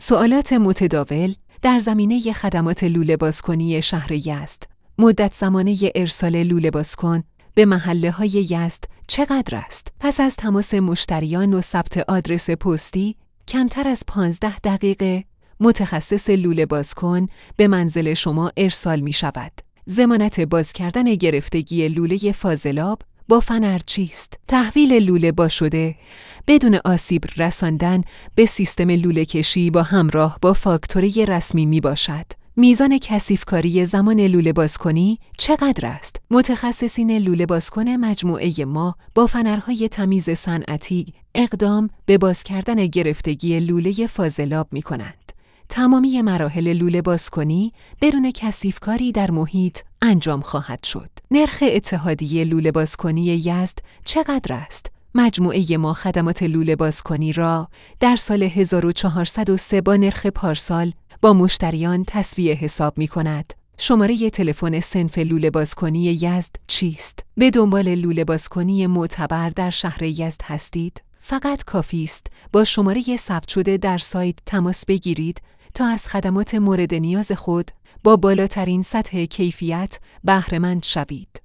سوالات متداول در زمینه خدمات لوله بازکنی شهر یزد. مدت زمانه ارسال لوله بازکن به محله‌های یزد چقدر است؟ پس از تماس مشتریان و ثبت آدرس پستی، کمتر از 15 دقیقه متخصص لوله بازکن به منزل شما ارسال می شود. ضمانت باز کردن گرفتگی لوله فاضلاب با فنرچی است. تحویل لوله باز شده بدون آسیب رساندن به سیستم لوله کشی با همراه با فاکتوره رسمی می باشد. میزان کثیفکاری زمان لوله بازکنی چقدر است؟ متخصصین لوله بازکن مجموعه ما با فنرهای تمیز صنعتی اقدام به باز کردن گرفتگی لوله فاضلاب می کنند. تمامی مراحل لوله بازکنی بدون کثیفکاری در محیط انجام خواهد شد. نرخ اتحادیه لوله بازکنی یزد چقدر است؟ مجموعه ما خدمات لوله بازکنی را در سال 1403 با نرخ پارسال با مشتریان تسویه حساب می کند. شماره تلفن صنف لوله بازکنی یزد چیست؟ به دنبال لوله بازکنی معتبر در شهر یزد هستید؟ فقط کافی است با شماره ثبت شده در سایت تماس بگیرید تا از خدمات مورد نیاز خود با بالاترین سطح کیفیت بهره مند شوید.